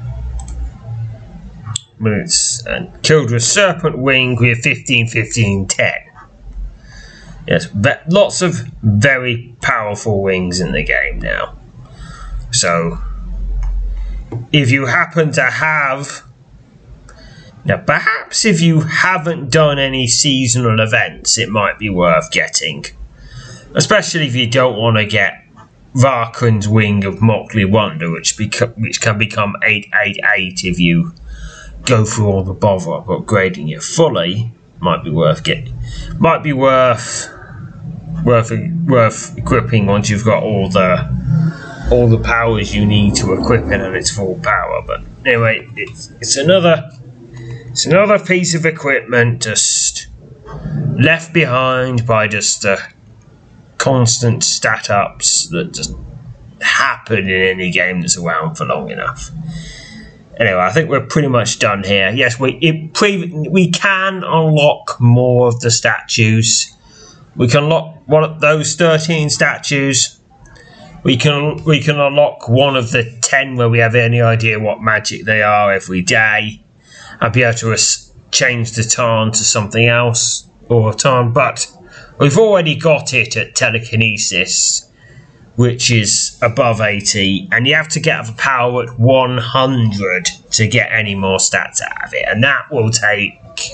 S2: and Kildra Serpent Wing with fifteen fifteen ten. Yes, but lots of very powerful wings in the game now. So, if you happen to have... Now, perhaps if you haven't done any seasonal events, it might be worth getting. Especially if you don't want to get Varkun's Wing of Mockley Wonder, which, beco- which can become eight eight eight if you go through all the bother of upgrading it fully. Might be worth getting. Might be worth worth worth equipping once you've got all the all the powers you need to equip it at its full power. But anyway, it's it's another it's another piece of equipment just left behind by just the constant stat ups that just happen in any game that's around for long enough. Anyway, I think we're pretty much done here. Yes, we it pre- we can unlock more of the statues. We can unlock one of those thirteen statues. We can we can unlock one of the ten where we have any idea what magic they are every day. I'll be able to res- change the Tarn to something else or a Tarn, but we've already got it at telekinesis, which is above eighty, and you have to get a power at one hundred to get any more stats out of it, and that will take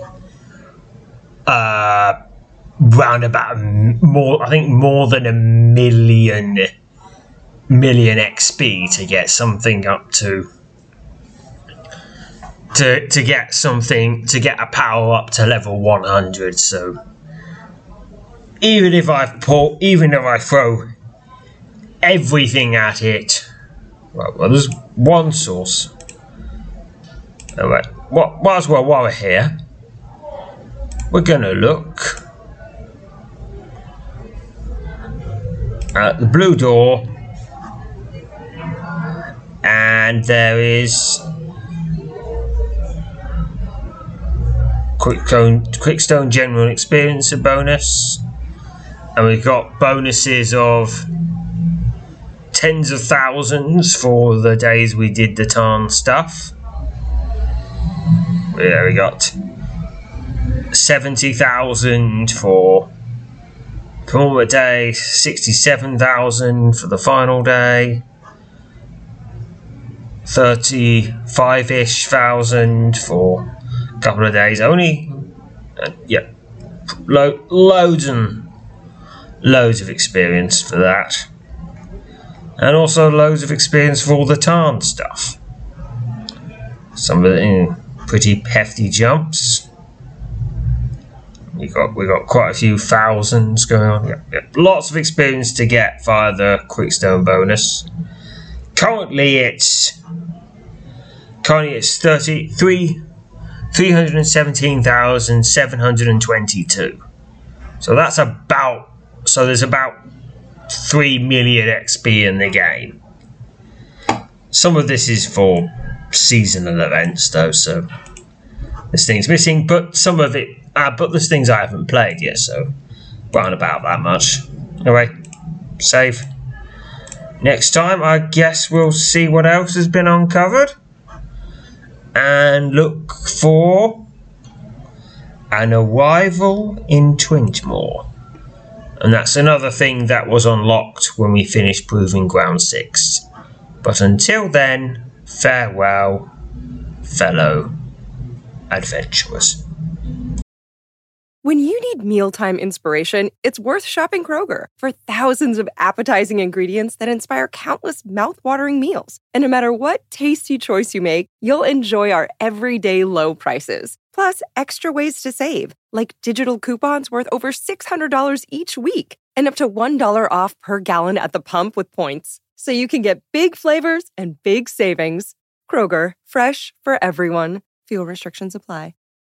S2: uh, round about more, I think more than a million million X P to get something up to to to get something to get a power up to level one hundred. So even if I pull, even if I throw everything at it. Right, well, there's one source. Alright, well, might as well while we're here, we're gonna look at the blue door, and there is Quickstone, Quickstone General Experience a bonus, and we've got bonuses of tens of thousands for the days we did the Tarn stuff. Yeah, we got seventy thousand for Penultimate Day, sixty-seven thousand for the final day, thirty-five-ish thousand for a couple of days only. Uh, yeah, Lo- loads and loads of experience for that. And also loads of experience for all the Tarn stuff. Some of it in pretty hefty jumps. We got we got quite a few thousands going on. Yeah, yeah. Lots of experience to get via the Quickstone bonus. Currently it's currently it's thirty-three three hundred seventeen thousand seven hundred twenty-two. So that's about so there's about three million X P in the game. Some of this is for seasonal events though, so there's things missing, but some of it uh, but there's things I haven't played yet, so round about that much. Anyway, save. Next time I guess we'll see what else has been uncovered and look for an arrival in Twintmore. And that's another thing that was unlocked when we finished Proving Ground six. But until then, farewell, fellow adventurers.
S1: When you need mealtime inspiration, it's worth shopping Kroger for thousands of appetizing ingredients that inspire countless mouth-watering meals. And no matter what tasty choice you make, you'll enjoy our everyday low prices. Plus, extra ways to save, like digital coupons worth over six hundred dollars each week and up to one dollar off per gallon at the pump with points. So you can get big flavors and big savings. Kroger, fresh for everyone. Fuel restrictions apply.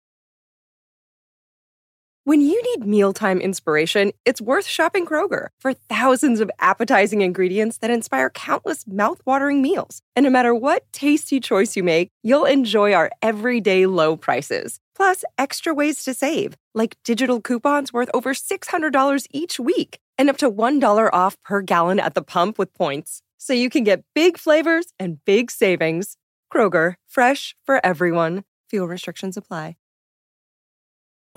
S1: When you need mealtime inspiration, it's worth shopping Kroger for thousands of appetizing ingredients that inspire countless mouth-watering meals. And no matter what tasty choice you make, you'll enjoy our everyday low prices. Plus, extra ways to save, like digital coupons worth over six hundred dollars each week and up to one dollar off per gallon at the pump with points. So you can get big flavors and big savings. Kroger, fresh for everyone. Fuel restrictions apply.